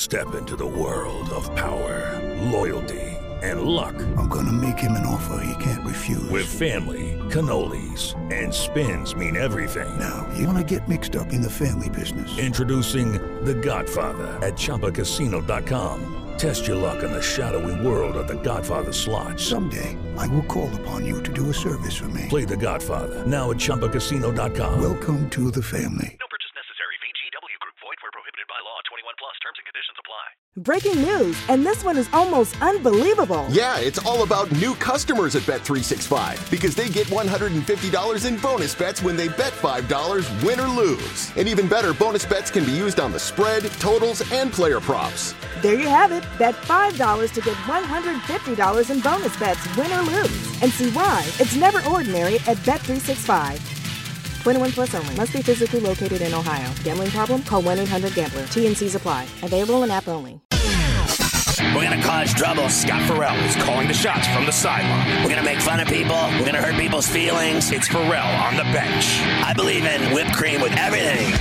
Step into the world of power, loyalty, and luck. I'm going to make him an offer he can't refuse. With family, cannolis, and spins mean everything. Now, you want to get mixed up in the family business. Introducing The Godfather at ChumbaCasino.com. Test your luck in the shadowy world of The Godfather slot. Someday, I will call upon you to do a service for me. Play The Godfather now at ChumbaCasino.com. Welcome to the family. No purchase necessary. VGW Group. Void where prohibited by law. 21 plus. Terms and conditions apply. Breaking news, and this one is almost unbelievable. Yeah, it's all about new customers at Bet365 because they get $150 in bonus bets when they bet $5, win or lose. And even better, bonus bets can be used on the spread, totals, and player props. There you have it. Bet $5 to get $150 in bonus bets, win or lose. And see why it's never ordinary at Bet365. 21 plus only. Must be physically located in Ohio. Gambling problem? Call 1-800-GAMBLER. T&Cs apply. Available in app only. We're going to cause trouble. Scott Farrell is calling the shots from the sideline. We're going to make fun of people. We're going to hurt people's feelings. It's Farrell on the bench. I believe in whipped cream with everything.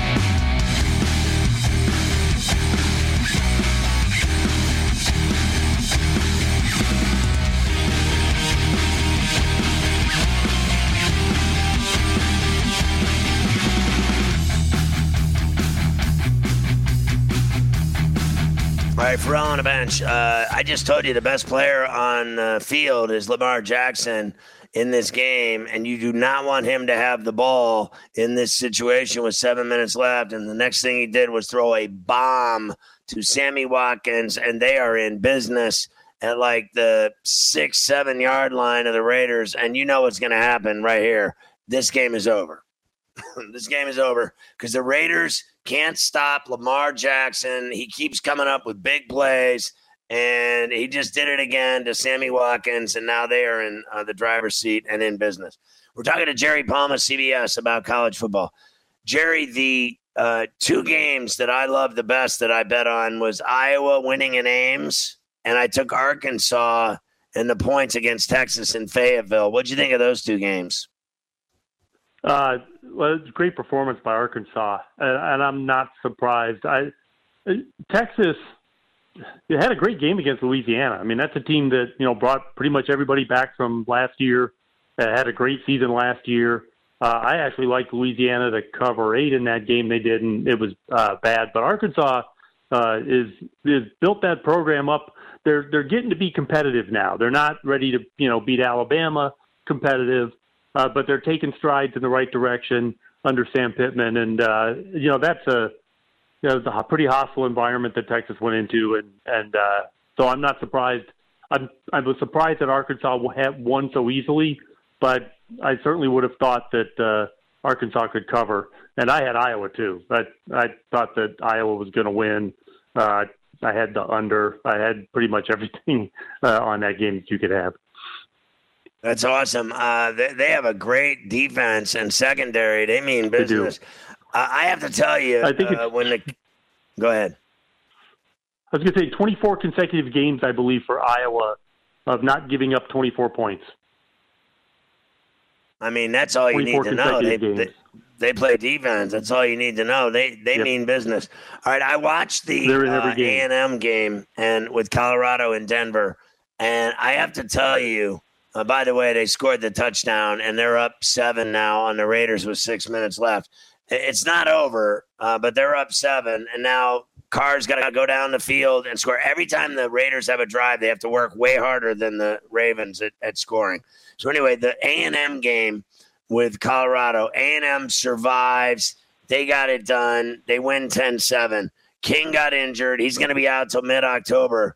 All right, Farrell on the bench. I just told you the best player on the field is Lamar Jackson in this game, and you do not want him to have the ball in this situation with 7 minutes left. And the next thing he did was throw a bomb to Sammy Watkins, and they are in business at like the 6-7 yard line of the Raiders. And you know what's going to happen right here. This game is over. This game is over because the Raiders can't stop Lamar Jackson. He keeps coming up with big plays, and he just did it again to Sammy Watkins, and now they are in the driver's seat and in business. We're talking to Jerry Palma, CBS, about college football. Jerry, the two games that I love the best that I bet on was Iowa winning in Ames, and I took Arkansas and the points against Texas in Fayetteville. What'd you think of those two games? Well, it's a great performance by Arkansas, and I'm not surprised. Texas had a great game against Louisiana. I mean, that's a team that, brought pretty much everybody back from last year, had a great season last year. I actually liked Louisiana to cover 8 in that game. They didn't. It was bad. But Arkansas is built that program up. They're getting to be competitive now. They're not ready to, beat Alabama competitive. But they're taking strides in the right direction under Sam Pittman, and that's a pretty hostile environment that Texas went into, and so I'm not surprised. I was surprised that Arkansas won so easily, but I certainly would have thought that Arkansas could cover, and I had Iowa too. But I thought that Iowa was going to win. I had the under. I had pretty much everything on that game that you could have. That's awesome. They have a great defense and secondary. They mean business. I have to tell you, I think go ahead. I was going to say 24 consecutive games, I believe, for Iowa of not giving up 24 points. I mean, that's all you need to know. They play defense. That's all you need to know. They mean business. All right, I watched the A&M game and with Colorado and Denver, and I have to tell you, by the way, they scored the touchdown, and they're up 7 now on the Raiders with 6 minutes left. It's not over, but they're up 7, and now Carr's got to go down the field and score. Every time the Raiders have a drive, they have to work way harder than the Ravens at scoring. So anyway, the A&M game with Colorado, A&M survives. They got it done. They win 10-7. King got injured. He's going to be out till mid-October.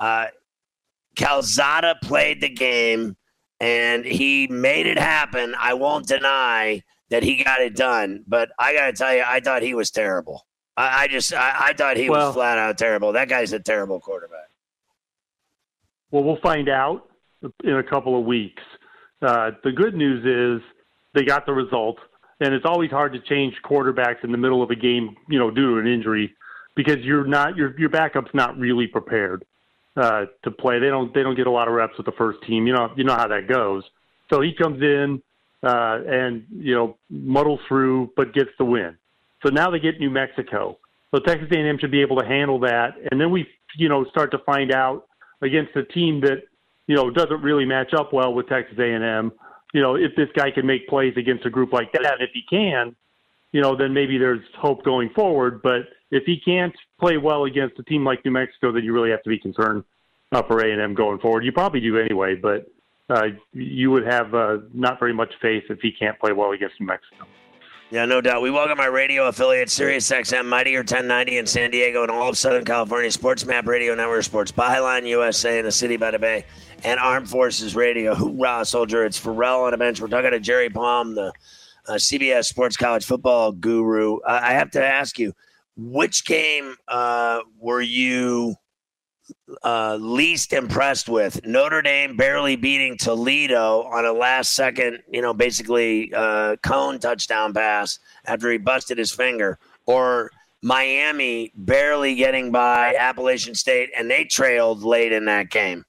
Calzada played the game, and he made it happen. I won't deny that he got it done, but I got to tell you, I thought he was terrible. I thought he was flat out terrible. That guy's a terrible quarterback. Well, we'll find out in a couple of weeks. The good news is they got the result, and it's always hard to change quarterbacks in the middle of a game, due to an injury, because your backup's not really prepared to play. They don't get a lot of reps with the first team. You know how that goes. So he comes in and muddles through, but gets the win. So now they get New Mexico, So Texas A&M should be able to handle that. And then we, start to find out against a team that, doesn't really match up well with Texas A&M, if this guy can make plays against a group like that. And if he can, then maybe there's hope going forward. But if he can't play well against a team like New Mexico, then you really have to be concerned for A&M going forward. You probably do anyway, but you would have not very much faith if he can't play well against New Mexico. Yeah, no doubt. We welcome our radio affiliate, SiriusXM, Mightier 1090 in San Diego, and all of Southern California, Sports Map Radio Network, Sports Byline USA in the City by the Bay, and Armed Forces Radio. Hoorah, soldier. It's Pharrell on a bench. We're talking to Jerry Palm, the CBS Sports College Football guru. I have to ask you, which game were you least impressed with? Notre Dame barely beating Toledo on a last-second, basically cone touchdown pass after he busted his finger, or Miami barely getting by Appalachian State, and they trailed late in that game?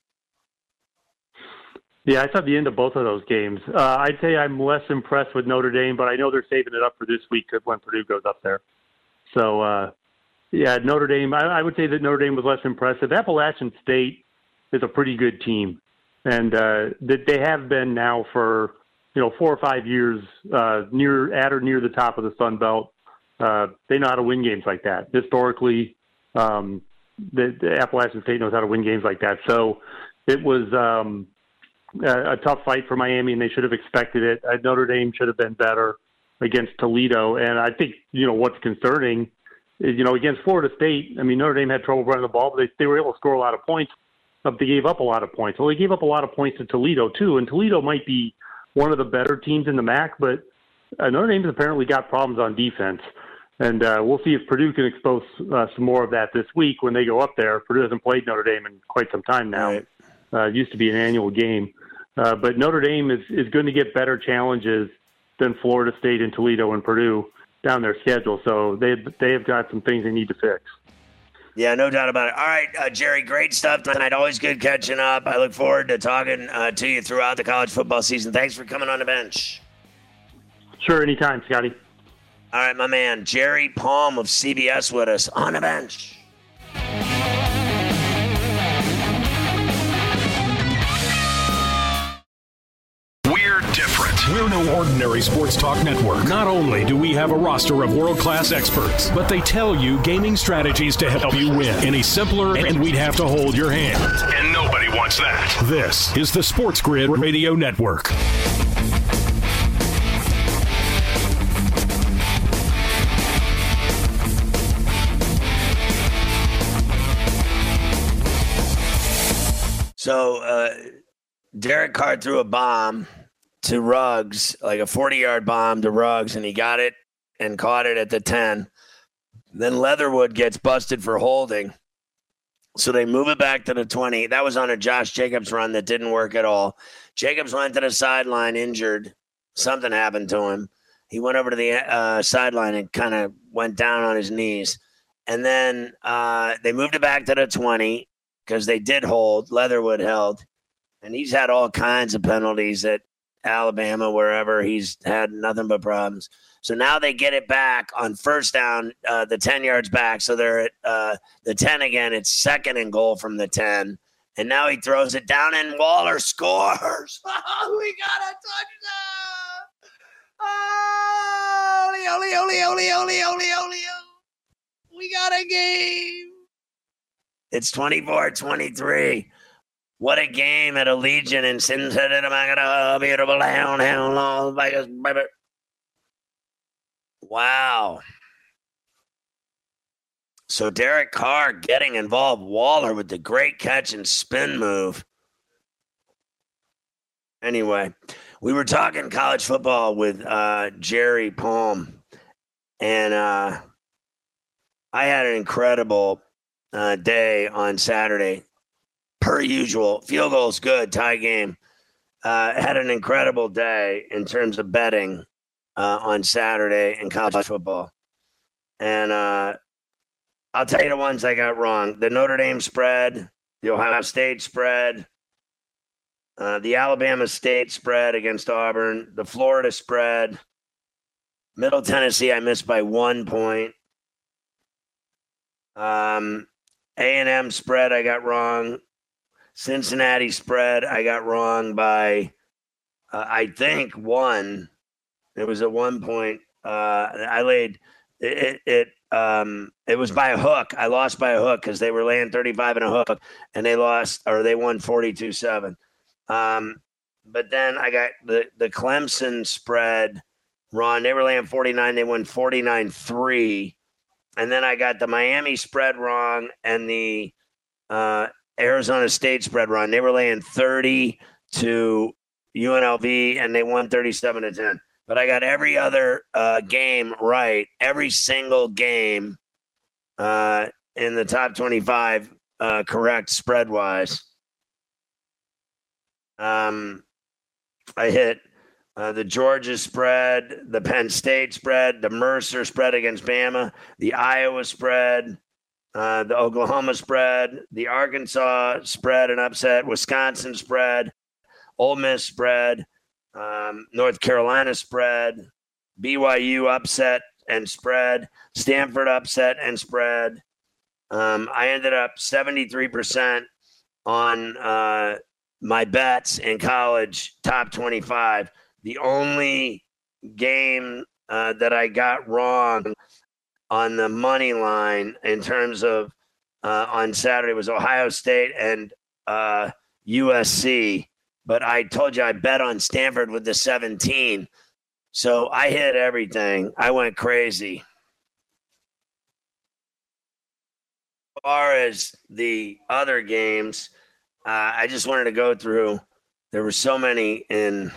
Yeah, I thought the end of both of those games. I'd say I'm less impressed with Notre Dame, but I know they're saving it up for this week when Purdue goes up there. So, yeah, Notre Dame, I would say that Notre Dame was less impressive. Appalachian State is a pretty good team, and they have been now for 4 or 5 years near the top of the Sun Belt. They know how to win games like that. Historically, the Appalachian State knows how to win games like that. So it was a tough fight for Miami, and they should have expected it. Notre Dame should have been better against Toledo, and I think what's concerning. Against Florida State, Notre Dame had trouble running the ball, but they were able to score a lot of points. They gave up a lot of points. Well, they gave up a lot of points to Toledo, too, and Toledo might be one of the better teams in the MAC, but Notre Dame's apparently got problems on defense. And we'll see if Purdue can expose some more of that this week when they go up there. Purdue hasn't played Notre Dame in quite some time now. Right. It used to be an annual game. But Notre Dame is going to get better challenges than Florida State and Toledo and Purdue down their schedule, so they have got some things they need to fix. Yeah, no doubt about it. All right, Jerry, great stuff tonight. Always good catching up. I look forward to talking to you throughout the college football season. Thanks for coming on the bench. Sure, anytime, Scotty. All right, my man, Jerry Palm of CBS with us on the bench. We're no ordinary sports talk network. Not only do we have a roster of world-class experts, but they tell you gaming strategies to help you win. Any simpler, and we'd have to hold your hand. And nobody wants that. This is the Sports Grid Radio Network. So, Derek Carr threw a bomb to Ruggs, like a 40-yard bomb to Ruggs, and he got it and caught it at the 10. Then Leatherwood gets busted for holding. So they move it back to the 20. That was on a Josh Jacobs run that didn't work at all. Jacobs went to the sideline injured. Something happened to him. He went over to the sideline and kind of went down on his knees. And then they moved it back to the 20 because they did hold. Leatherwood held. And he's had all kinds of penalties at Alabama, wherever he's had nothing but problems. So now they get it back on first down, the 10 yards back. So they're at the 10 again. It's second and goal from the 10. And now he throws it down and Waller scores. Oh, we got a touchdown. Oh, we got a game. It's 24-23. What a game at Allegiant in Cincinnati. Beautiful down. Wow. So Derek Carr getting involved. Waller with the great catch and spin move. Anyway, we were talking college football with Jerry Palm. And I had an incredible day on Saturday. Per usual, field goal's good, tie game. Had an incredible day in terms of betting on Saturday in college football. And I'll tell you the ones I got wrong. The Notre Dame spread, the Ohio State spread, the Alabama State spread against Auburn, the Florida spread, Middle Tennessee I missed by 1 point, A&M spread, I got wrong. Cincinnati spread, I got wrong by, I think, 1. It was at 1 point. I laid it. It was by a hook. I lost by a hook because they were laying 35 and a hook, and they lost, or they won 42-7. But then I got the Clemson spread wrong. They were laying 49. They won 49-3. And then I got the Miami spread wrong and the Arizona State spread wrong. They were laying 30 to UNLV, and they won 37-10. But I got every other game right, every single game in the top 25 correct spread-wise. I hit the Georgia spread, the Penn State spread, the Mercer spread against Bama, the Iowa spread, the Oklahoma spread, the Arkansas spread and upset, Wisconsin spread, Ole Miss spread, North Carolina spread, BYU upset and spread, Stanford upset and spread. I ended up 73% on my bets in college, top 25. The only game that I got wrong on the money line in terms of on Saturday was Ohio State and USC. But I told you I bet on Stanford with the 17. So I hit everything. I went crazy. As far as the other games, I just wanted to go through. There were so many in,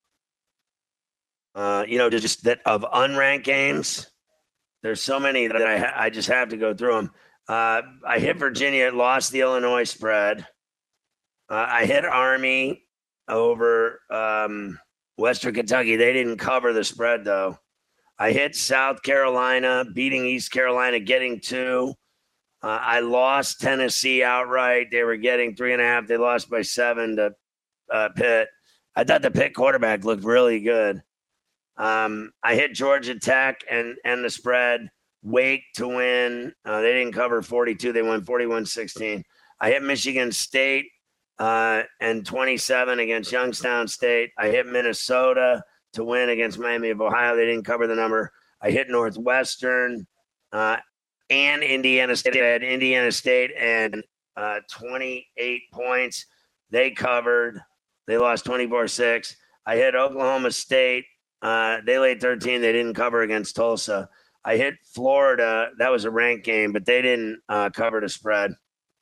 just that of unranked games. There's so many that I just have to go through them. I hit Virginia, lost the Illinois spread. I hit Army over Western Kentucky. They didn't cover the spread, though. I hit South Carolina, beating East Carolina, getting 2. I lost Tennessee outright. They were getting 3.5. They lost by 7 to Pitt. I thought the Pitt quarterback looked really good. I hit Georgia Tech and the spread. Wake to win. They didn't cover 42. They won 41-16. I hit Michigan State and 27 against Youngstown State. I hit Minnesota to win against Miami of Ohio. They didn't cover the number. I hit Northwestern and Indiana State. I had Indiana State and 28 points. They covered. They lost 24-6. I hit Oklahoma State. They laid 13. They didn't cover against Tulsa. I hit Florida. That was a ranked game, but they didn't cover the spread.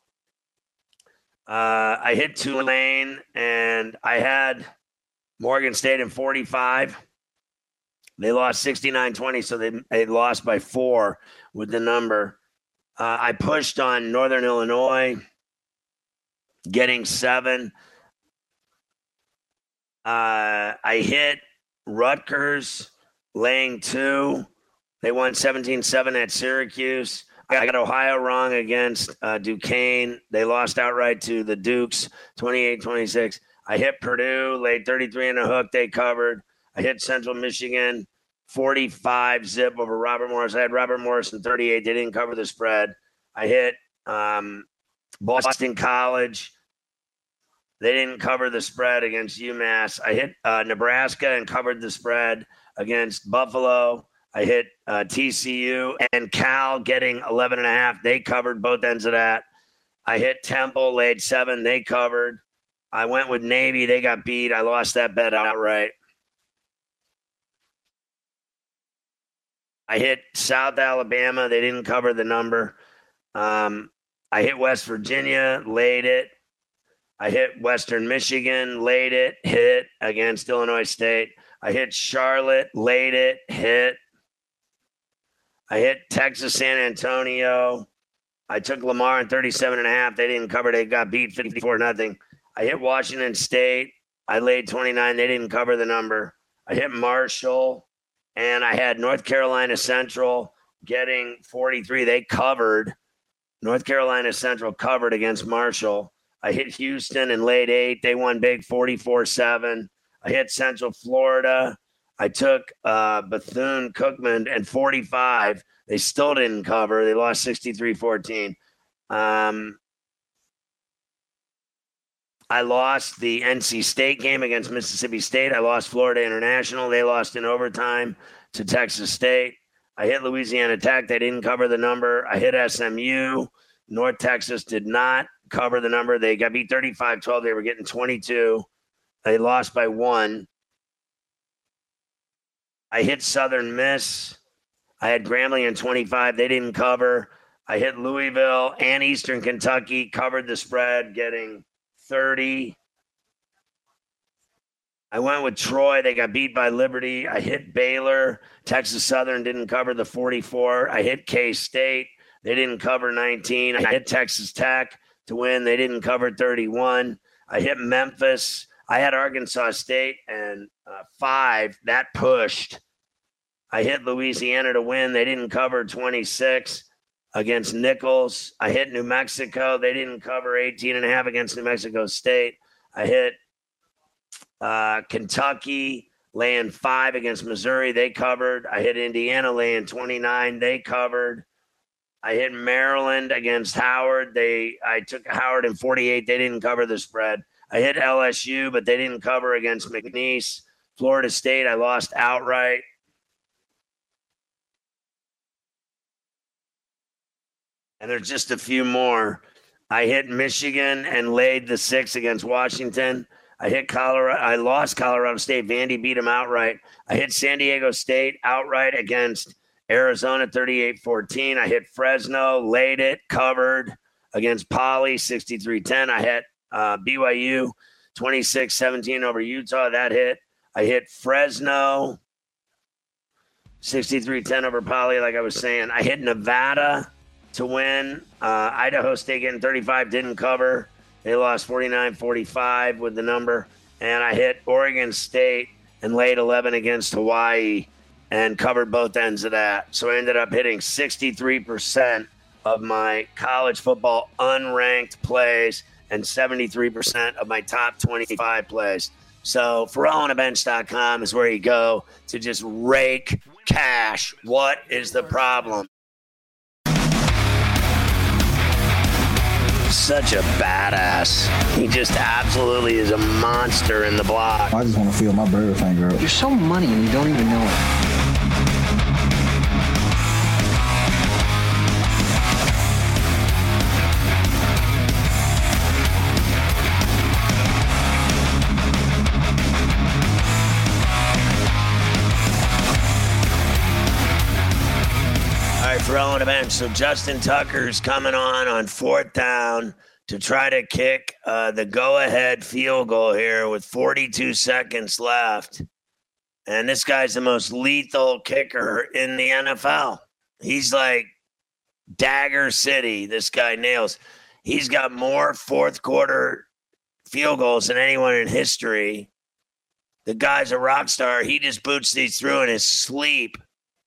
I hit Tulane, and I had Morgan State in 45. They lost 69-20, so they lost by 4 with the number. I pushed on Northern Illinois, getting 7. I hit Rutgers, laying 2. They won 17-7 at Syracuse. I got Ohio wrong against Duquesne. They lost outright to the Dukes, 28-26. I hit Purdue, laid 33 and a hook. They covered. I hit Central Michigan, 45 zip over Robert Morris. I had Robert Morris in 38. They didn't cover the spread. I hit Boston College. They didn't cover the spread against UMass. I hit Nebraska and covered the spread against Buffalo. I hit TCU and Cal getting 11.5. They covered both ends of that. I hit Temple, laid 7. They covered. I went with Navy. They got beat. I lost that bet outright. I hit South Alabama. They didn't cover the number. I hit West Virginia, laid it. I hit Western Michigan, laid it, hit against Illinois State. I hit Charlotte, laid it, hit. I hit Texas San Antonio. I took Lamar in 37.5. They didn't cover. They got beat 54-0. I hit Washington State. I laid 29. They didn't cover the number. I hit Marshall, and I had North Carolina Central getting 43. They covered. North Carolina Central covered against Marshall. I hit Houston and laid 8. They won big, 44-7. I hit Central Florida. I took Bethune-Cookman and 45. They still didn't cover. They lost 63-14. I lost the NC State game against Mississippi State. I lost Florida International. They lost in overtime to Texas State. I hit Louisiana Tech. They didn't cover the number. I hit SMU. North Texas did not cover the number. They got beat 35-12. They were getting 22. They lost by 1. I hit Southern Miss. I had Grambling in 25. They didn't cover. I hit Louisville and Eastern Kentucky, covered the spread, getting 30. I went with Troy. They got beat by Liberty. I hit Baylor. Texas Southern didn't cover the 44. I hit K-State. They didn't cover 19. I hit Texas Tech to win. They didn't cover 31. I hit Memphis. I had Arkansas State and 5. That pushed. I hit Louisiana to win. They didn't cover 26 against Nichols. I hit New Mexico. They didn't cover 18.5 against New Mexico State. I hit Kentucky laying 5 against Missouri. They covered. I hit Indiana laying 29. They covered. I hit Maryland against Howard. I took Howard in 48. They didn't cover the spread. I hit LSU, but they didn't cover against McNeese. Florida State, I lost outright. And there's just a few more. I hit Michigan and laid the 6 against Washington. I hit Colorado. I lost Colorado State. Vandy beat them outright. I hit San Diego State outright against Arizona 38-14. I hit Fresno, laid it, covered against Poly 63-10. I hit BYU 26-17 over Utah. That hit. I hit Fresno 63-10 over Poly, like I was saying. I hit Nevada to win. Idaho State getting 35, didn't cover. They lost 49-45 with the number. And I hit Oregon State and laid 11 against Hawaii and covered both ends of that. So I ended up hitting 63% of my college football unranked plays and 73% of my top 25 plays. So FerrallOnABench.com is where you go to just rake cash. What is the problem? Such a badass. He just absolutely is a monster in the block. I just want to feel my bird finger up. You're so money and you don't even know it. Ferrall on the bench. So Justin Tucker's coming on 4th down to try to kick the go-ahead field goal here with 42 seconds left. And this guy's the most lethal kicker in the NFL. He's like Dagger City. This guy nails. He's got more fourth-quarter field goals than anyone in history. The guy's a rock star. He just boots these through in his sleep.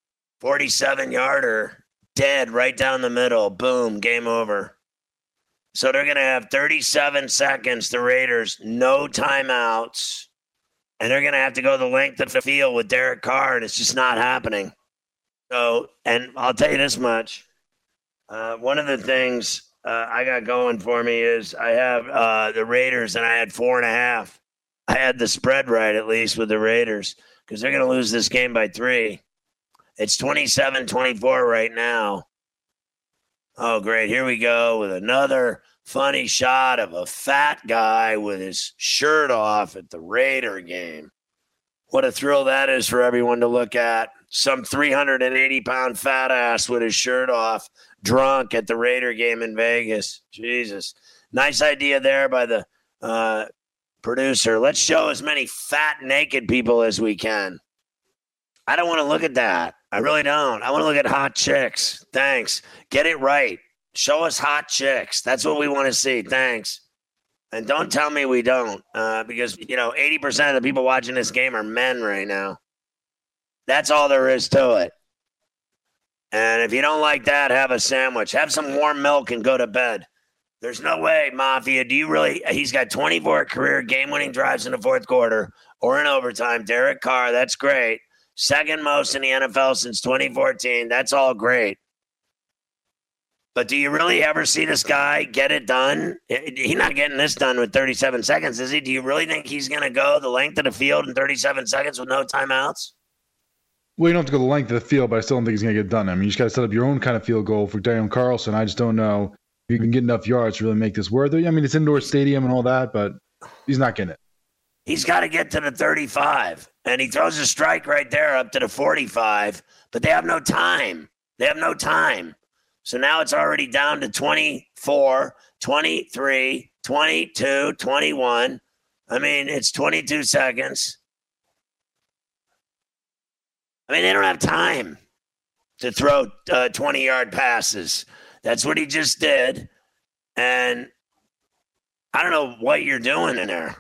47-yarder. Dead right down the middle. Boom, game over. So they're going to have 37 seconds, the Raiders, no timeouts, and they're going to have to go the length of the field with Derek Carr, and it's just not happening. So, and I'll tell you this much. One of the things I got going for me is I have the Raiders, and I had 4.5. I had the spread right, at least, with the Raiders, because they're going to lose this game by 3. It's 27-24 right now. Oh, great. Here we go with another funny shot of a fat guy with his shirt off at the Raider game. What a thrill that is for everyone to look at. Some 380-pound fat ass with his shirt off, drunk at the Raider game in Vegas. Jesus. Nice idea there by the producer. Let's show as many fat, naked people as we can. I don't want to look at that. I really don't. I want to look at hot chicks. Thanks. Get it right. Show us hot chicks. That's what we want to see. Thanks. And don't tell me we don't, because, 80% of the people watching this game are men right now. That's all there is to it. And if you don't like that, have a sandwich. Have some warm milk and go to bed. There's no way, Mafia. He's got 24 career game-winning drives in the fourth quarter or in overtime. Derek Carr, that's great. second most in the NFL since 2014. That's all great. But do you really ever see this guy get it done? He's not getting this done with 37 seconds, is he? Do you really think he's going to go the length of the field in 37 seconds with no timeouts? Well, you don't have to go the length of the field, but I still don't think he's going to get it done. I mean, you just got to set up your own kind of field goal for Daniel Carlson. I just don't know if you can get enough yards to really make this worth it. I mean, it's indoor stadium and all that, but he's not getting it. He's got to get to the 35, and he throws a strike right there up to the 45, but they have no time. So now it's already down to 24, 23, 22, 21. I mean, it's 22 seconds. I mean, they don't have time to throw 20-yard passes. That's what he just did. And I don't know what you're doing in there.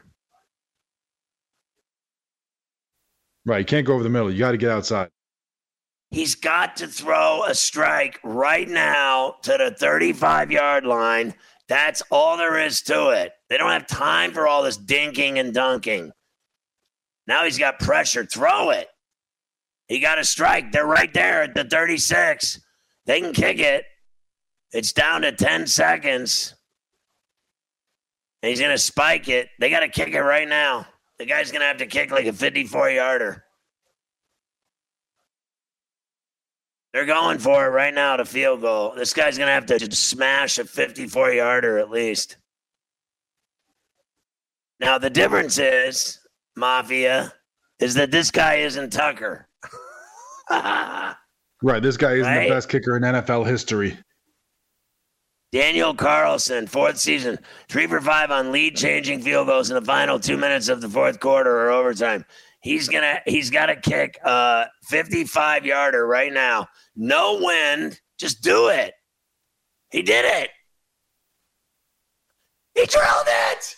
Right, you can't go over the middle. You got to get outside. He's got to throw a strike right now to the 35-yard line. That's all there is to it. They don't have time for all this dinking and dunking. Now he's got pressure. Throw it. He got a strike. They're right there at the 36. They can kick it. It's down to 10 seconds. And he's going to spike it. They got to kick it right now. The guy's going to have to kick like a 54-yarder. They're going for it right now to field goal. This guy's going to have to smash a 54-yarder at least. Now, the difference is, Mafia, is that this guy isn't Tucker. Right, this guy isn't the best kicker in NFL history. Daniel Carlson, fourth season, 3 for 5 on lead-changing field goals in the final 2 minutes of the fourth quarter or overtime. He's got to kick a 55-yarder right now. No wind. Just do it. He did it. He drilled it.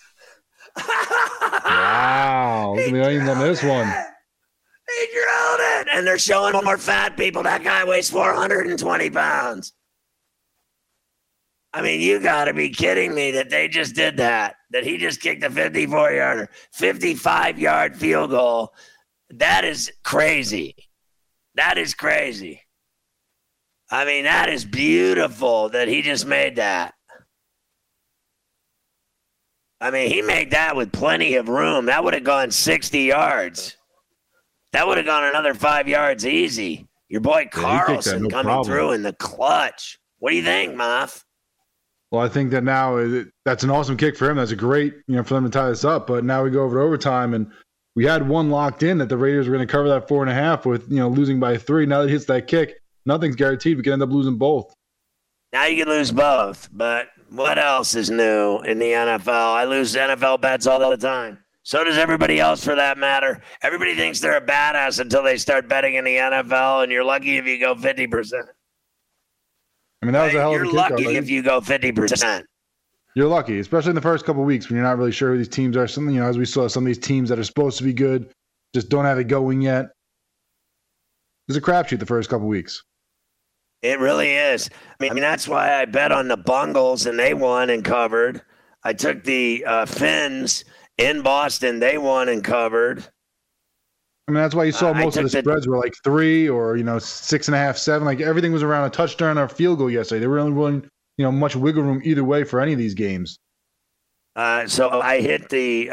Wow. Look at the onions on this one. He drilled it. And they're showing more fat people. That guy weighs 420 pounds. I mean, you got to be kidding me that they just did that he just kicked a 54-yarder, 55-yard field goal. That is crazy. That is crazy. I mean, that is beautiful that he just made that. I mean, he made that with plenty of room. That would have gone 60 yards. That would have gone another 5 yards easy. Your boy Carlson coming through in the clutch. What do you think, Moff? Well, I think that now that's an awesome kick for him. That's a great, for them to tie this up. But now we go over to overtime, and we had one locked in that the Raiders were going to cover that 4.5 with, losing by 3. Now that he hits that kick, nothing's guaranteed. We could end up losing both. Now you can lose both, but what else is new in the NFL? I lose NFL bets all the time. So does everybody else, for that matter. Everybody thinks they're a badass until they start betting in the NFL, and you're lucky if you go 50%. I mean, that was a hell of a kick. You're lucky if you go 50%. You're lucky, especially in the first couple of weeks when you're not really sure who these teams are. Some, as we saw, some of these teams that are supposed to be good just don't have it going yet. It's a crapshoot the first couple of weeks. It really is. I mean, that's why I bet on the Bungles, and they won and covered. I took the Finns in Boston. They won and covered. I mean, that's why you saw most of the spreads were like 3 or, 6.5, 7. Like, everything was around a touchdown or a field goal yesterday. They weren't really, much wiggle room either way for any of these games. So I hit the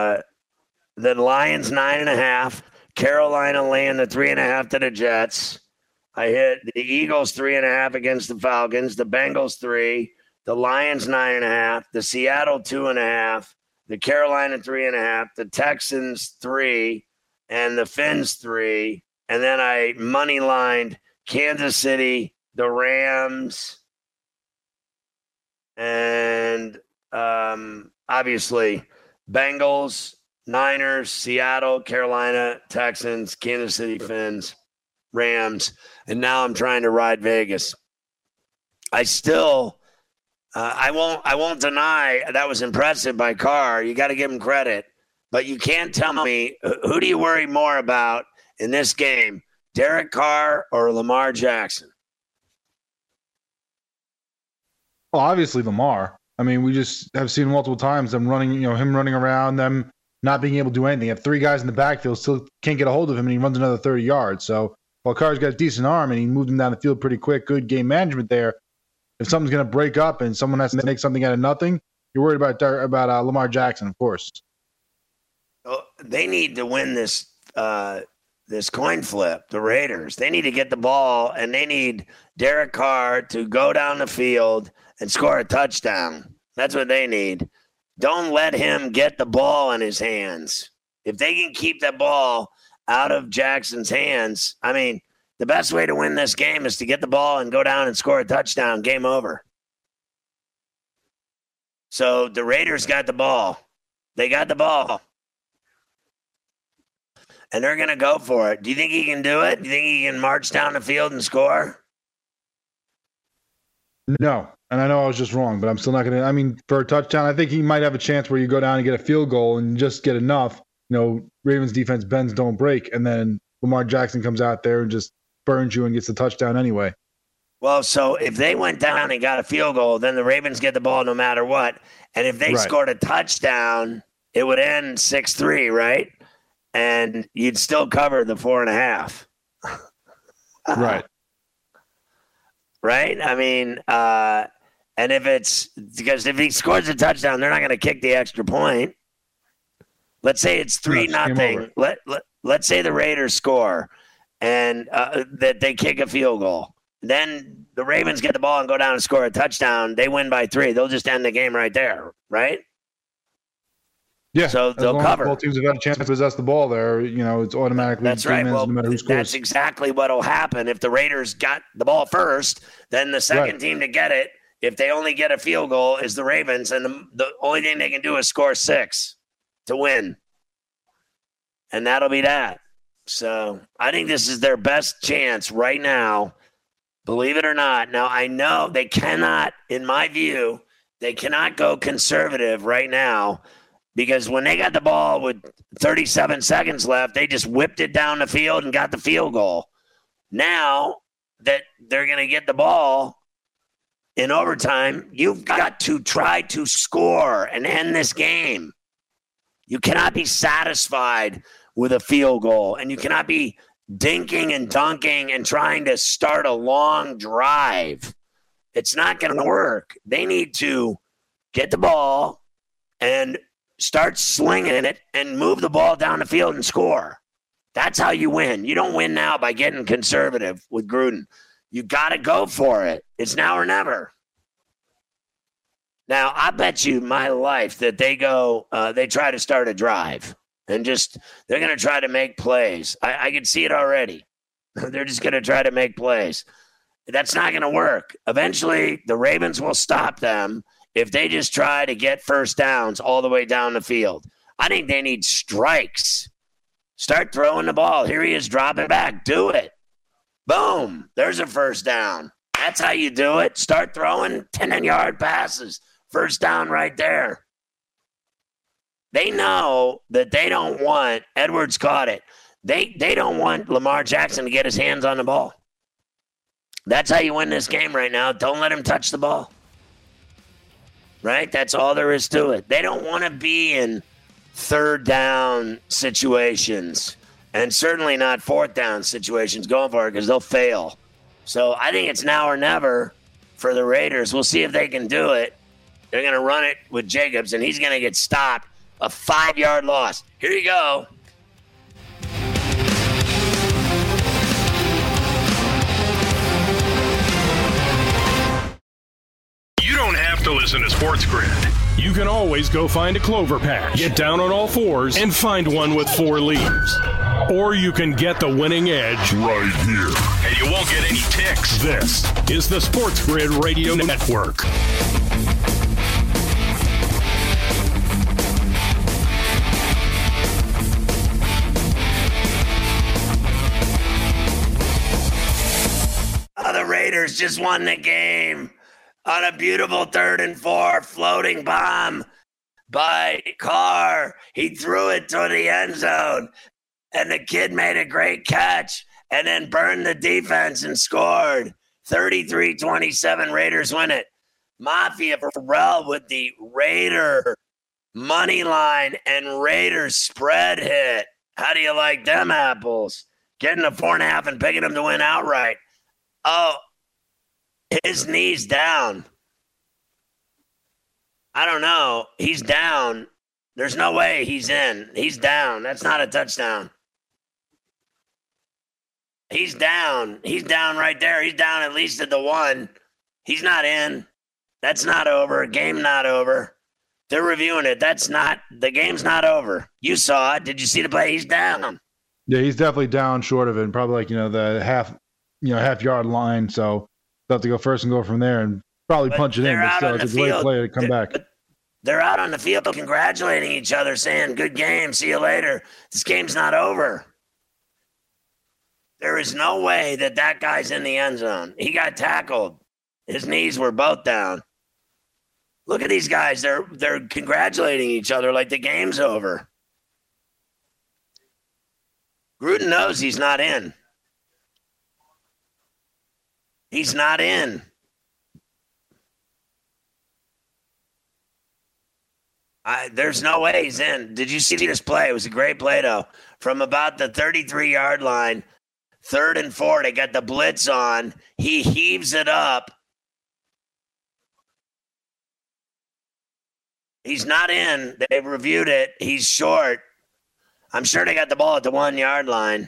Lions 9.5, Carolina laying the 3.5 to the Jets. I hit the Eagles 3.5 against the Falcons, the Bengals 3, the Lions 9.5, the Seattle 2.5, the Carolina 3.5, the Texans 3, and the Finns 3. And then I money lined Kansas City, the Rams, and obviously Bengals, Niners, Seattle, Carolina, Texans, Kansas City, Finns, Rams. And now I'm trying to ride Vegas. I still, I won't deny that was impressive by Carr. You got to give him credit. But you can't tell me, who do you worry more about in this game, Derek Carr or Lamar Jackson? Well, obviously Lamar. I mean, we just have seen multiple times him running around, them not being able to do anything. You have 3 guys in the backfield, still can't get a hold of him, and he runs another 30 yards. So while Carr's got a decent arm and he moved him down the field pretty quick, good game management there. If something's going to break up and someone has to make something out of nothing, you're worried about Lamar Jackson, of course. Oh, they need to win this coin flip, the Raiders. They need to get the ball, and they need Derek Carr to go down the field and score a touchdown. That's what they need. Don't let him get the ball in his hands. If they can keep that ball out of Jackson's hands, I mean, the best way to win this game is to get the ball and go down and score a touchdown. Game over. So the Raiders got the ball. They got the ball. And they're going to go for it. Do you think he can do it? Do you think he can march down the field and score? No. And I know I was just wrong, but I'm still not going to. I mean, for a touchdown, I think he might have a chance where you go down and get a field goal and just get enough. You know, Ravens defense bends, don't break. And then Lamar Jackson comes out there and just burns you and gets the touchdown anyway. Well, so if they went down and got a field goal, then the Ravens get the ball no matter what. And if they scored a touchdown, it would end 6-3, right? And you'd still cover the 4.5. Right. Right? I mean, and because if he scores a touchdown, they're not going to kick the extra point. Let's say it's 3-0. Let's say the Raiders score and that they kick a field goal. Then the Ravens get the ball and go down and score a touchdown. They win by 3. They'll just end the game right there, right? Yeah, so they'll cover. Both teams have had a chance to possess the ball there. You know, it's automatically. That's right. Well, no matter who scores. That's exactly what will happen. If the Raiders got the ball first, then the second team to get it, if they only get a field goal, is the Ravens, and the only thing they can do is score 6 to win, and that'll be that. So I think this is their best chance right now, believe it or not. Now, I know they cannot, in my view, they cannot go conservative right now. Because when they got the ball with 37 seconds left, they just whipped it down the field and got the field goal. Now that they're going to get the ball in overtime, you've got to try to score and end this game. You cannot be satisfied with a field goal, and you cannot be dinking and dunking and trying to start a long drive. It's not going to work. They need to get the ball and start slinging it and move the ball down the field and score. That's how you win. You don't win now by getting conservative with Gruden. You got to go for it. It's now or never. Now, I bet you my life that they try to start a drive and they're going to try to make plays. I can see it already. They're just going to try to make plays. That's not going to work. Eventually, the Ravens will stop them if they just try to get first downs all the way down the field. I think they need strikes. Start throwing the ball. Here he is dropping back. Do it. Boom. There's a first down. That's how you do it. Start throwing 10-yard passes. First down right there. They know that they don't want, Edwards caught it, they don't want Lamar Jackson to get his hands on the ball. That's how you win this game right now. Don't let him touch the ball. Right? That's all there is to it. They don't want to be in third down situations and certainly not fourth down situations going for it because they'll fail. So I think it's now or never for the Raiders. We'll see if they can do it. They're going to run it with Jacobs, and he's going to get stopped. A 5-yard loss. Here you go. You don't have to listen to Sports Grid. You can always go find a clover patch, get down on all fours, and find one with 4 leaves. Or you can get the winning edge right here. And you won't get any ticks. This is the Sports Grid Radio Network. The Raiders just won the game on a beautiful 3rd and 4 floating bomb by Carr. He threw it to the end zone, and the kid made a great catch and then burned the defense and scored. 33-27, Raiders win it. Mafia Pharrell with the Raider money line, and Raiders spread hit. How do you like them apples? Getting a 4.5 and picking them to win outright. Oh, his knee's down. I don't know. He's down. There's no way he's in. He's down. That's not a touchdown. He's down. He's down right there. He's down at least at the 1. He's not in. That's not over. Game not over. They're reviewing it. The game's not over. You saw it. Did you see the play? He's down. Yeah, he's definitely down short of it, and probably like, the half yard line. So they'll have to go first and go from there and probably punch it in. But still, it's a great play to come back. They're out on the field congratulating each other, saying, good game, see you later. This game's not over. There is no way that guy's in the end zone. He got tackled. His knees were both down. Look at these guys. They're congratulating each other like the game's over. Gruden knows he's not in. He's not in. There's no way he's in. Did you see this play? It was a great play, though. From about the 33-yard line, 3rd and 4, they got the blitz on. He heaves it up. He's not in. They've reviewed it. He's short. I'm sure they got the ball at the 1-yard line.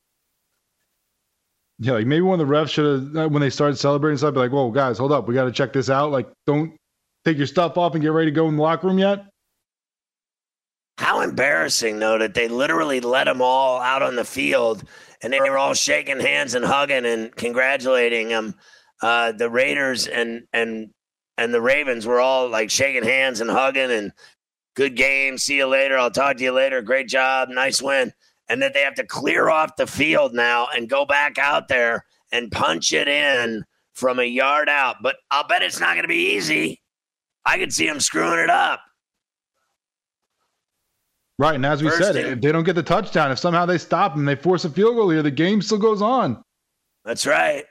Yeah, like maybe one of the refs should have, when they started celebrating stuff, be like, whoa, guys, hold up. We got to check this out. Like, don't take your stuff off and get ready to go in the locker room yet. How embarrassing, though, that they literally let them all out on the field and they were all shaking hands and hugging and congratulating them. The Raiders and the Ravens were all like shaking hands and hugging and good game. See you later. I'll talk to you later. Great job. Nice win. And that they have to clear off the field now and go back out there and punch it in from a yard out. But I'll bet it's not going to be easy. I could see them screwing it up. Right, and as we said, if they don't get the touchdown, if somehow they stop them, they force a field goal here, the game still goes on. That's right.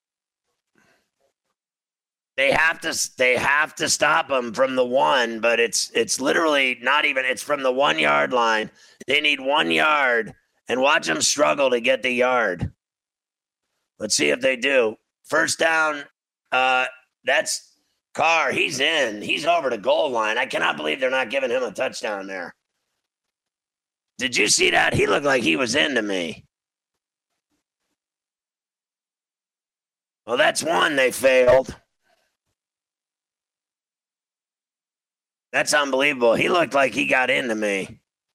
They have to stop them from the 1, but it's literally not even. It's from the 1-yard line. They need 1 yard, and watch them struggle to get the yard. Let's see if they do. First down. That's Carr. He's in. He's over the goal line. I cannot believe they're not giving him a touchdown there. Did you see that? He looked like he was into me. Well, that's 1 they failed. That's unbelievable. He looked like he got into me.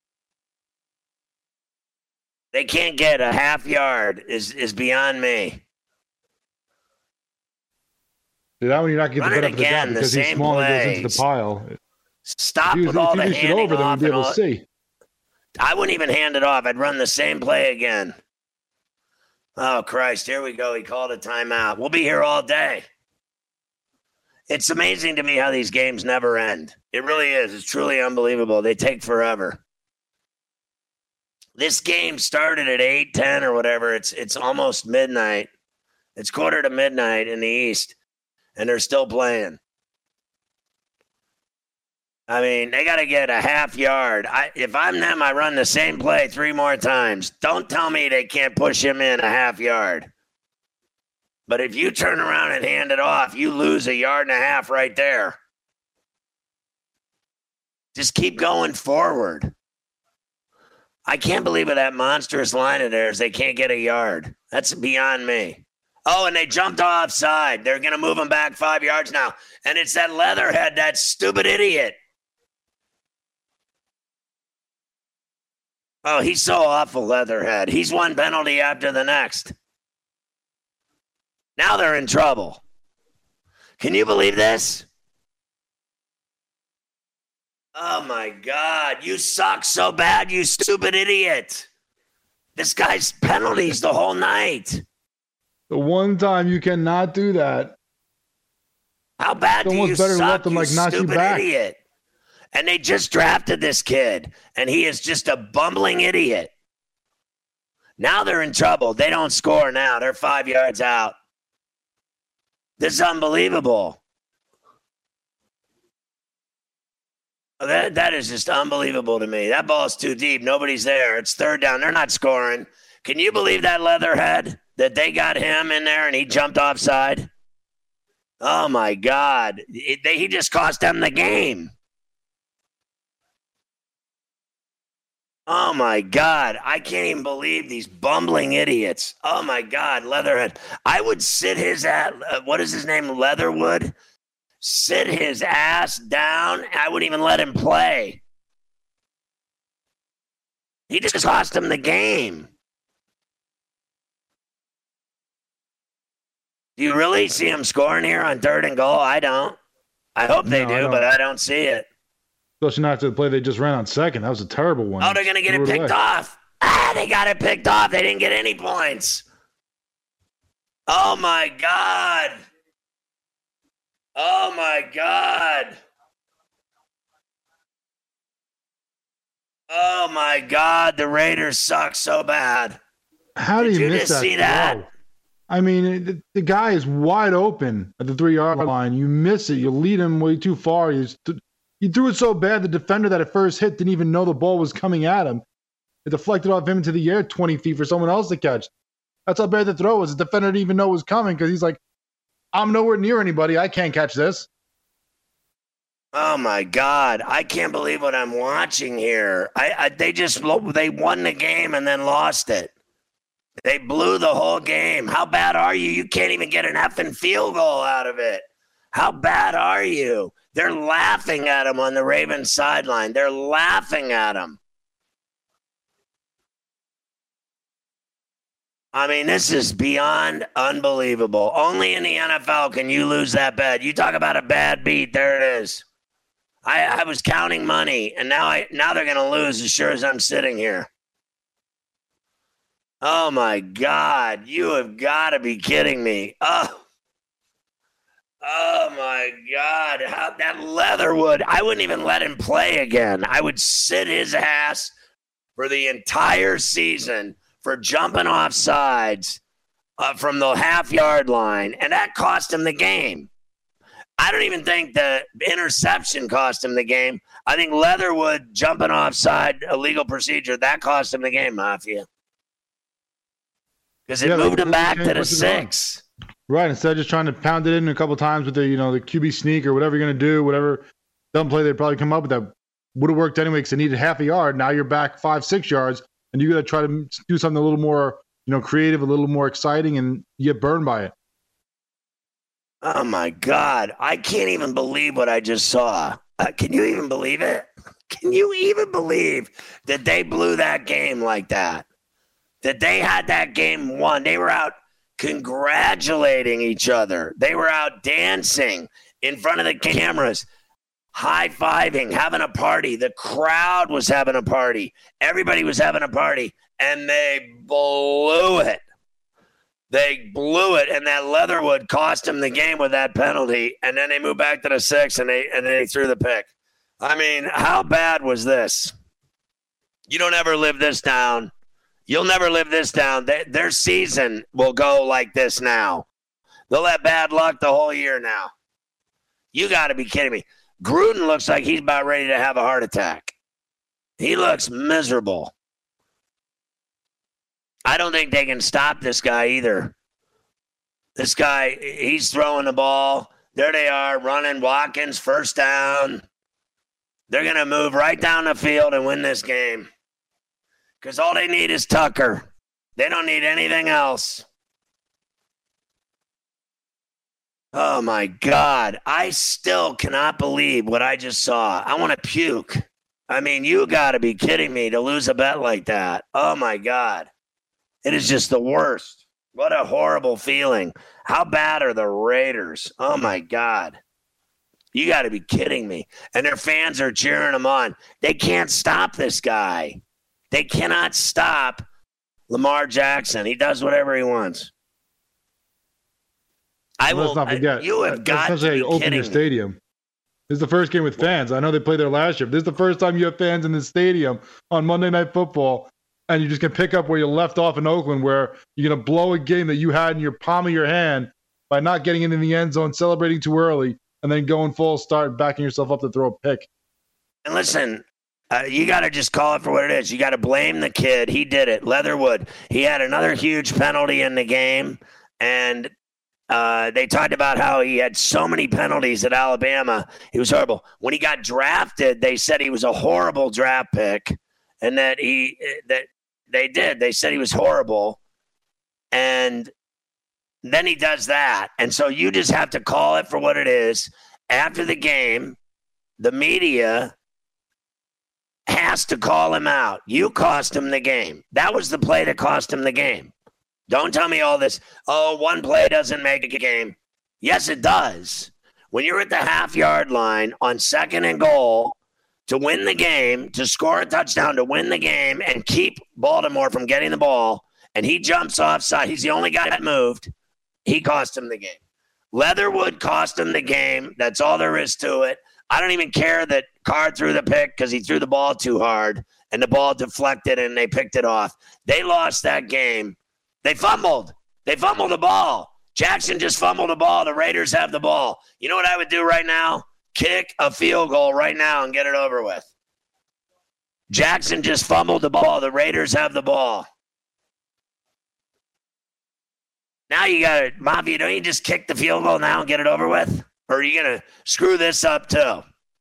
They can't get a half yard is beyond me. That one you're not getting the benefit of the doubt because he's small and goes into the pile. Stop with all the handing off. Be able to see. I wouldn't even hand it off. I'd run the same play again. Oh, Christ. Here we go. He called a timeout. We'll be here all day. It's amazing to me how these games never end. It really is. It's truly unbelievable. They take forever. This game started at 8:10 or whatever. It's almost midnight. It's 1:45 in the East, and they're still playing. I mean, they got to get a half yard. If I'm them, I run the same play 3 more times. Don't tell me they can't push him in a half yard. But if you turn around and hand it off, you lose 1.5 yards right there. Just keep going forward. I can't believe it, that monstrous line of theirs. They can't get a yard. That's beyond me. Oh, and they jumped offside. They're going to move them back 5 yards now. And it's that Leatherhead, that stupid idiot. Oh, he's so awful, Leatherhead. He's one penalty after the next. Now they're in trouble. Can you believe this? Oh, my God. You suck so bad, you stupid idiot. This guy's penalties the whole night. The one time you cannot do that. How bad do you better suck, let them, you knock stupid you back. idiot? And they just drafted this kid, and he is just a bumbling idiot. Now they're in trouble. They don't score now. They're 5 yards out. This is unbelievable. That is just unbelievable to me. That ball's too deep. Nobody's there. It's third down. They're not scoring. Can you believe that leatherhead that they got him in there and he jumped offside? Oh, my God. He just cost them the game. Oh, my God. I can't even believe these bumbling idiots. Oh, my God. Leatherhead. I would sit his what is his name? Leatherwood? Sit his ass down. I wouldn't even let him play. He just cost him the game. Do you really see him scoring here on 3rd and goal? I don't. I hope they do, but I don't see it. Especially not after the play they just ran on 2nd. That was a terrible one. Oh, they're going to get it picked off. They got it picked off. They didn't get any points. Oh, my God. Oh, my God. Oh, my God. The Raiders suck so bad. How do you miss just see that? throw? I mean, the guy is wide open at the 3-yard line. You miss it. You lead him way too far. You threw it so bad, the defender that at first hit didn't even know the ball was coming at him. It deflected off him into the air 20 feet for someone else to catch. That's how bad the throw was. The defender didn't even know it was coming because he's like, I'm nowhere near anybody. I can't catch this. Oh, my God. I can't believe what I'm watching here. They won the game and then lost it. They blew the whole game. How bad are you? You can't even get an effing field goal out of it. How bad are you? They're laughing at him on the Ravens sideline. They're laughing at him. I mean, this is beyond unbelievable. Only in the NFL can you lose that bad. You talk about a bad beat. There it is. I was counting money, and now they're going to lose as sure as I'm sitting here. Oh, my God. You have got to be kidding me. Oh, my God. That Leatherwood, I wouldn't even let him play again. I would sit his ass for the entire season for jumping off sides from the half-yard line, and that cost him the game. I don't even think the interception cost him the game. I think Leatherwood jumping offside, illegal procedure, that cost him the game, Mafia. Because it moved him back to the 6. Right, instead of just trying to pound it in a couple of times with the the QB sneak or whatever you're going to do, whatever dumb play they'd probably come up with that would have worked anyway because they needed half a yard. Now you're back 5-6 yards, and you got to try to do something a little more creative, a little more exciting, and you get burned by it. Oh, my God. I can't even believe what I just saw. Can you even believe it? Can you even believe that they blew that game like that? That they had that game won. They were out congratulating each other. They were out dancing in front of the cameras, high-fiving, having a party. The crowd was having a party. Everybody was having a party, and they blew it. They blew it, and that Leatherwood cost them the game with that penalty, and then they moved back to the 6, and they threw the pick. I mean, how bad was this? You don't ever live this down. You'll never live this down. Their season will go like this now. They'll have bad luck the whole year now. You got to be kidding me. Gruden looks like he's about ready to have a heart attack. He looks miserable. I don't think they can stop this guy either. This guy, he's throwing the ball. There they are, running. Watkins, first down. They're going to move right down the field and win this game. Because all they need is Tucker. They don't need anything else. Oh, my God. I still cannot believe what I just saw. I want to puke. I mean, you got to be kidding me to lose a bet like that. Oh, my God. It is just the worst. What a horrible feeling. How bad are the Raiders? Oh, my God. You got to be kidding me. And their fans are cheering them on. They can't stop this guy. They cannot stop Lamar Jackson. He does whatever he wants. Let's not forget. You have got to be open kidding your stadium. This is the first game with fans. I know they played there last year, but this is the first time you have fans in the stadium on Monday Night Football, and you just can pick up where you left off in Oakland, where you're going to blow a game that you had in your palm of your hand by not getting into the end zone, celebrating too early, and then going full start, backing yourself up to throw a pick. And listen, you got to just call it for what it is. You got to blame the kid. He did it. Leatherwood. He had another huge penalty in the game, and they talked about how he had so many penalties at Alabama. He was horrible. When he got drafted, they said he was a horrible draft pick, and that they said he was horrible, and then he does that. And so you just have to call it for what it is. After the game, the media has to call him out. You cost him the game. That was the play that cost him the game. Don't tell me all this, one play doesn't make a game. Yes, it does. When you're at the half-yard line on 2nd and goal to win the game, to score a touchdown to win the game and keep Baltimore from getting the ball, and he jumps offside, he's the only guy that moved, he cost him the game. Leatherwood cost him the game. That's all there is to it. I don't even care that Carr threw the pick because he threw the ball too hard and the ball deflected and they picked it off. They lost that game. They fumbled. They fumbled the ball. Jackson just fumbled the ball. The Raiders have the ball. You know what I would do right now? Kick a field goal right now and get it over with. Jackson just fumbled the ball. The Raiders have the ball. Now you got it. Mafia, don't you just kick the field goal now and get it over with? Or are you going to screw this up too?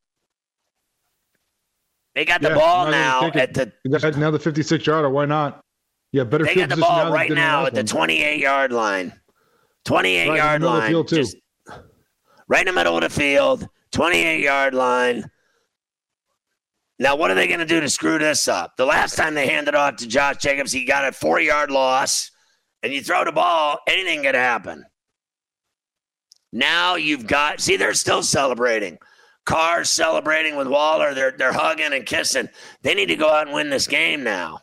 They got the ball now at the... Now the 56-yarder, why not? Yeah, better. They got the ball right now at the 28-yard line. 28-yard line. Just right in the middle of the field, 28-yard line. Now, what are they going to do to screw this up? The last time they handed off to Josh Jacobs, he got a 4-yard loss, and you throw the ball, anything can happen. Now you've got – see, they're still celebrating. Carr's celebrating with Waller. They're hugging and kissing. They need to go out and win this game now.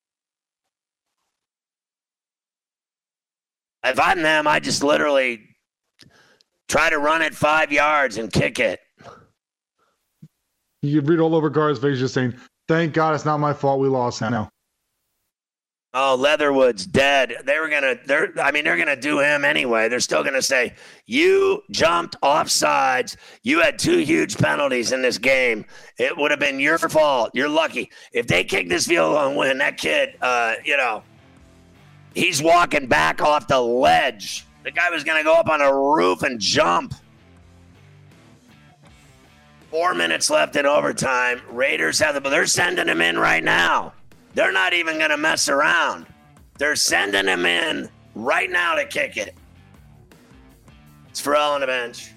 If I'm them, I just literally try to run it 5 yards and kick it. You read all over Carr's face just saying, thank God it's not my fault we lost now. Oh, Leatherwood's dead. They're gonna do him anyway. They're still gonna say, you jumped offsides. You had 2 huge penalties in this game. It would have been your fault. You're lucky. If they kick this field goal and win, that kid, he's walking back off the ledge. The guy was gonna go up on a roof and jump. 4 minutes left in overtime. Raiders have they're sending him in right now. They're not even going to mess around. They're sending him in right now to kick it. It's Ferrall on the bench.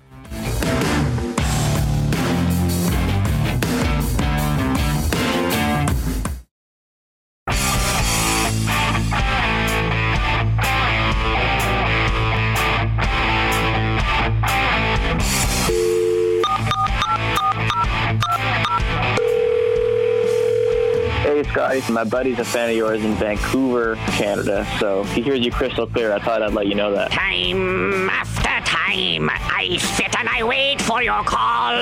Hey, Scotty. My buddy's a fan of yours in Vancouver, Canada, so he hears you crystal clear. I thought I'd let you know that. Time after time, I sit and I wait for your call.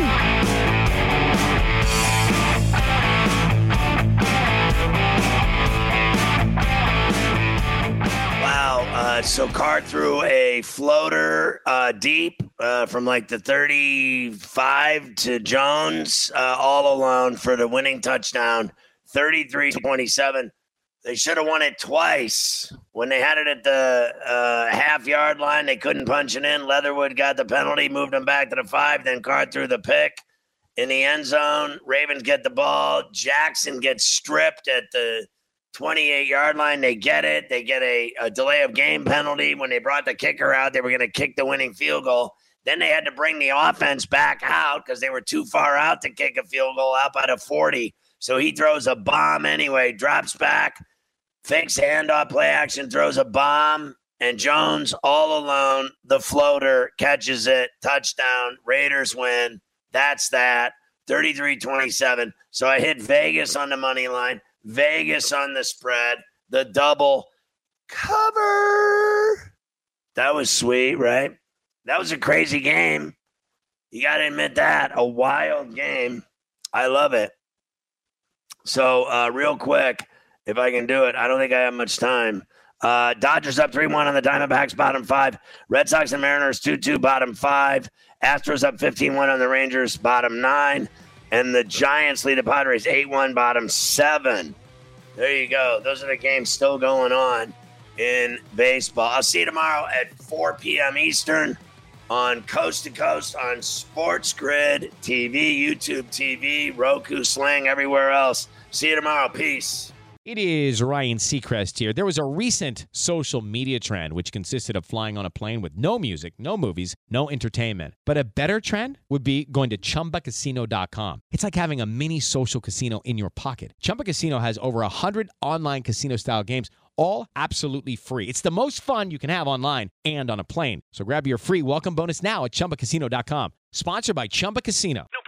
Wow. So Carr threw a floater deep from like the 35 to Jones all alone for the winning touchdown, 33-27. They should have won it twice. When they had it at the half-yard line, they couldn't punch it in. Leatherwood got the penalty, moved them back to the 5. Then Carr threw the pick in the end zone. Ravens get the ball. Jackson gets stripped at the 28-yard line. They get it. They get a delay of game penalty. When they brought the kicker out, they were going to kick the winning field goal. Then they had to bring the offense back out because they were too far out to kick a field goal out by the 40. So he throws a bomb anyway, drops back, fakes handoff, play action, throws a bomb, and Jones all alone, the floater, catches it, touchdown, Raiders win. That's that, 33-27. So I hit Vegas on the money line, Vegas on the spread, the double cover. That was sweet, right? That was a crazy game. You got to admit that. A wild game. I love it. So real quick, if I can do it, I don't think I have much time. Dodgers up 3-1 on the Diamondbacks, bottom 5. Red Sox and Mariners 2-2, bottom 5. Astros up 15-1 on the Rangers, bottom 9. And the Giants lead the Padres 8-1, bottom 7. There you go. Those are the games still going on in baseball. I'll see you tomorrow at 4 p.m. Eastern on Coast to Coast on Sports Grid TV, YouTube TV, Roku, Sling, everywhere else. See you tomorrow. Peace. It is Ryan Seacrest here. There was a recent social media trend which consisted of flying on a plane with no music, no movies, no entertainment. But a better trend would be going to ChumbaCasino.com. It's like having a mini social casino in your pocket. Chumba Casino has over 100 online casino-style games, all absolutely free. It's the most fun you can have online and on a plane. So grab your free welcome bonus now at ChumbaCasino.com. Sponsored by Chumba Casino. No